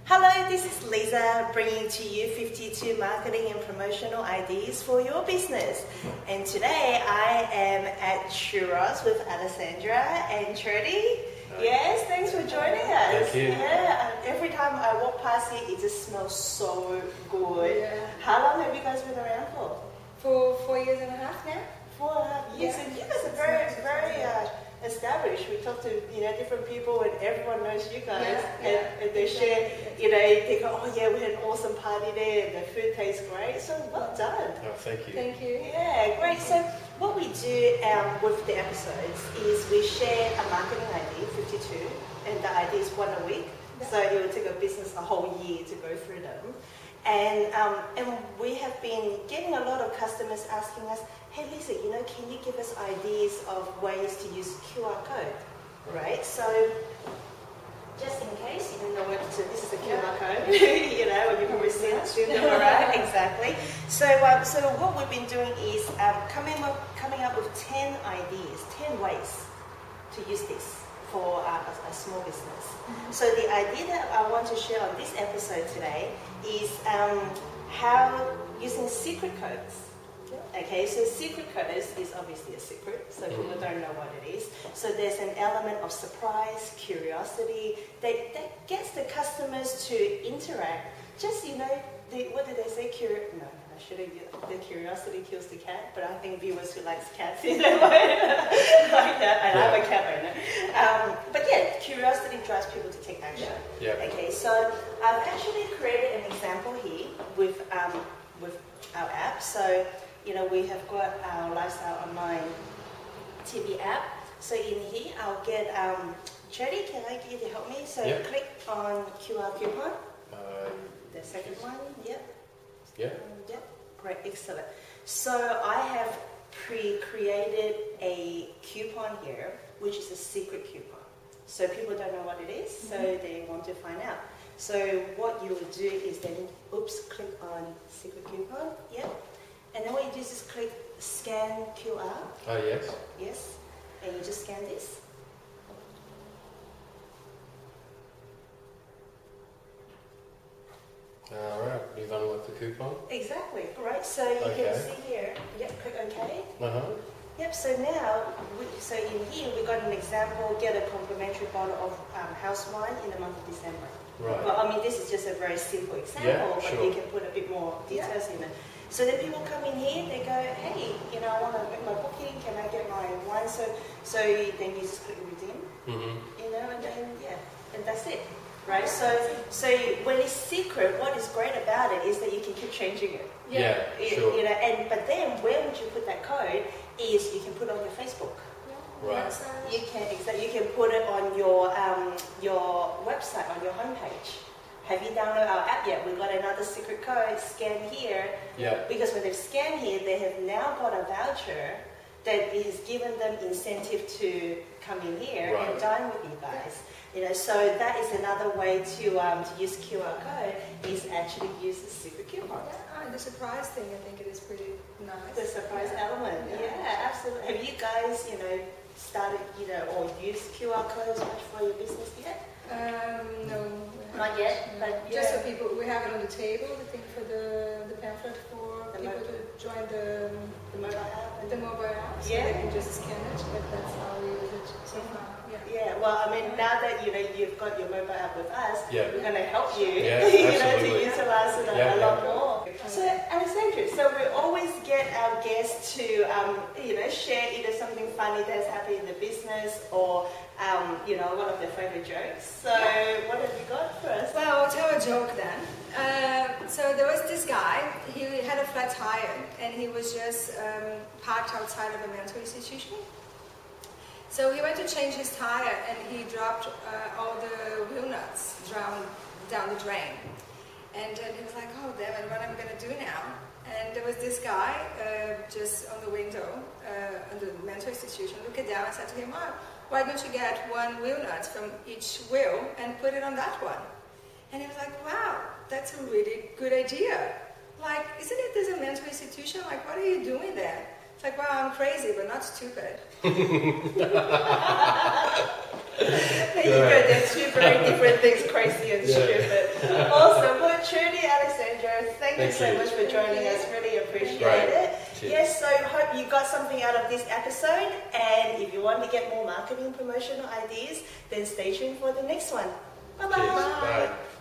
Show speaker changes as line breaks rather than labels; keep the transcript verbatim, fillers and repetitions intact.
Hello, this is Lisa bringing to you fifty-two marketing and promotional ideas for your business. And today I am at Churros with Alessandra and Trudy. Yes, thanks for joining us.
Thank you.
Yeah, every time I walk past it, it just smells so good.
Yeah.
How long have you guys been around for?
For four years and a half now.
Four and a half years.
Yeah.
And you guys are very, very uh, established. We talk to you know different people, and everyone knows you guys,
Yeah,
and,
yeah.
and they share. You know, they go, oh yeah, we had an awesome party there, and the food tastes great. So well done.
Oh, thank you.
Thank you.
Yeah, great. So what we do um, with the episodes is we share a marketing idea, fifty-two, and the idea is one a week.
Yeah.
So it would take a business a whole year to go through them. And um, and we have been getting a lot of customers asking us, hey Lisa, you know, can you give us ideas of ways to use Q R code, right? So just in case you don't know what to, this is a Q R
Yeah.
code, you know, when you can receive to them, right? Exactly. So um, so what we've been doing is um, coming up coming up with ten ideas, ten ways to use this for uh, a, a small business.
Mm-hmm.
So the idea that I want to share on this episode today is um, how using secret codes. Okay, so secret codes is obviously a secret, so people don't know what it is. So there's an element of surprise, curiosity that, that gets the customers to interact. Just, you know, the, what did they say? Curi- no, I should have used the curiosity kills the cat, but I think viewers who likes cats, you know, like that. And I have a cat right now. Um, but yeah, curiosity drives people to take action.
Yeah.
Okay, so I've actually created an example here with um, with our app. So, you know, we have got our Lifestyle Online T V app. So in here, I'll get, um, Jody, can I get you to help me? So
Yeah.
click on Q R coupon.
Uh,
The second one, yep.
yeah.
Um, yep, great, excellent. So I have pre-created a coupon here, which is a secret coupon. So people don't know what it is, so they want to find out. So what you will do is then, oops, click on secret coupon, yep. And then what you do is just click scan Q R,
Oh, yes.
yes, and you just scan this.
All right. You've unlocked the coupon.
Exactly, right, so you can
Okay.
see here, yep, click OK.
Uh huh.
Yep, so now, we, so in here we got an example, get a complimentary bottle of um, house wine in the month of December.
Right.
Well, I mean, this is just a very simple example,
Yeah,
but
sure.
you can put a bit more details in it. So then people come in here, they go, hey, you know, I want to make my booking, can I get my wine? So, so then you just click redeem,
Mm-hmm.
you know, and then, yeah, and that's it. Right, so so when it's secret, what is great about it is that you can keep changing it.
Yeah.
You,
Sure.
you know, and but then where would you put that code? Is you can put it on your Facebook.
Right.
You can exactly. You can put it on your um, your website, on your homepage. Have you downloaded our app yet? We've got another secret code. Scan here.
Yeah.
Because when they've scanned here, they have now got a voucher that has given them incentive to come in here
Right.
and dine with you guys. You know, so that is another way to um, to use Q R code is actually use the secret coupon.
Yeah, and the surprise thing, I think it is pretty nice.
The surprise
Yeah.
element.
Yeah.
Yeah, absolutely. Have you guys, you know, started, you know, or used Q R codes much for your business yet?
Um, no.
Not yet,
No.
but
Just
yeah.
for people, we have it on the table, I think, for the, the pamphlet for
The
people
mo-
to join the,
The mobile app.
the mobile app, so
Yeah.
they can just scan it, but that's how we use it so far. Yeah.
Yeah, well, I mean, now that you know you've got your mobile app with us,
Yeah.
we're going to help you,
Yeah,
you know, to
absolutely.
utilize it a,
Yeah,
a lot
yeah.
more. So, Alessandra, so we always get our guests to, um, you know, share either something funny that's happened in the business or, um, you know, one of their favorite jokes. So, what have you got for us?
Well, I'll tell a joke then. Uh, so there was this guy, he had a flat tire and he was just um, parked outside of a mental institution. So he went to change his tire and he dropped uh, all the wheel nuts down, down the drain. And uh, he was like, oh damn it, what am I going to do now? And there was this guy uh, just on the window, uh, on the mental institution, looked down and said to him, oh, why don't you get one wheel nut from each wheel and put it on that one? And he was like, wow, that's a really good idea. Like, isn't it this a mental institution? Like, what are you doing there? It's like, wow, I'm crazy, but not stupid.
There you go, they're two very different things, crazy and
Yeah.
stupid. thank,
Thank
you so
you.
much for joining us. Really appreciate
Great.
it.
Cheers.
Yes, so hope you got something out of this episode. And if you want to get more marketing promotional ideas, then stay tuned for the next one. Bye-bye.
Cheers. Bye.